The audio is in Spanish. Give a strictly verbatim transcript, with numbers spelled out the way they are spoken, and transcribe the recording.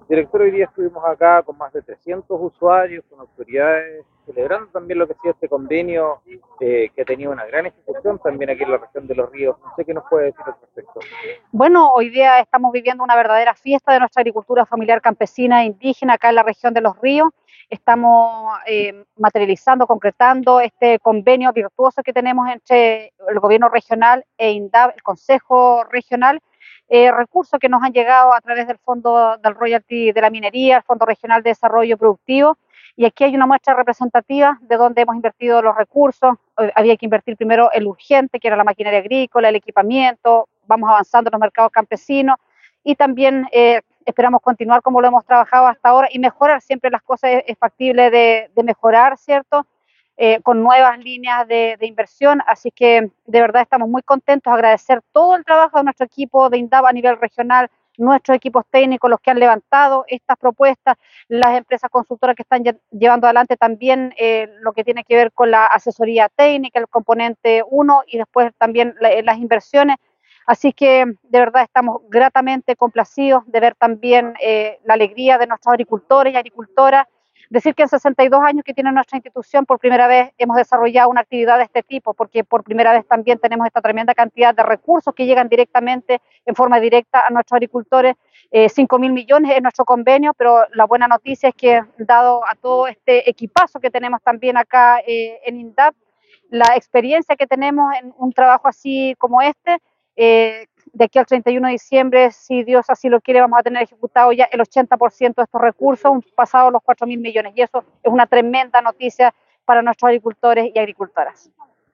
Director, hoy día estuvimos acá con más de trescientos usuarios, con autoridades, celebrando también lo que ha sido este convenio, eh, que ha tenido una gran ejecución también aquí en la región de Los Ríos. No sé qué nos puede decir al respecto. Bueno, hoy día estamos viviendo una verdadera fiesta de nuestra agricultura familiar campesina e indígena acá en la región de Los Ríos. Estamos eh, materializando, concretando este convenio virtuoso que tenemos entre el gobierno regional e INDAP, el Consejo Regional, eh, recursos que nos han llegado a través del Fondo del Royalty de la Minería, el Fondo Regional de Desarrollo Productivo. Y aquí hay una muestra representativa de dónde hemos invertido los recursos. Había que invertir primero el urgente, que era la maquinaria agrícola, el equipamiento. Vamos avanzando en los mercados campesinos y también eh, esperamos continuar como lo hemos trabajado hasta ahora y mejorar siempre las cosas. Es, es factible de, de mejorar, ¿cierto? Eh, con nuevas líneas de, de inversión, así que de verdad estamos muy contentos, agradecer todo el trabajo de nuestro equipo de INDAP a nivel regional, nuestros equipos técnicos, los que han levantado estas propuestas, las empresas consultoras que están llevando adelante también eh, lo que tiene que ver con la asesoría técnica, el componente uno y después también la, las inversiones. Así que de verdad estamos gratamente complacidos de ver también eh, la alegría de nuestros agricultores y agricultoras. Decir que en sesenta y dos años que tiene nuestra institución, por primera vez hemos desarrollado una actividad de este tipo, porque por primera vez también tenemos esta tremenda cantidad de recursos que llegan directamente, en forma directa a nuestros agricultores. Eh, cinco mil millones es nuestro convenio, pero la buena noticia es que, dado a todo este equipazo que tenemos también acá eh, en INDAP, la experiencia que tenemos en un trabajo así como este, eh, de aquí al treinta y uno de diciembre, si Dios así lo quiere, vamos a tener ejecutado ya el ochenta por ciento de estos recursos, pasado los cuatro mil millones. Y eso es una tremenda noticia para nuestros agricultores y agricultoras.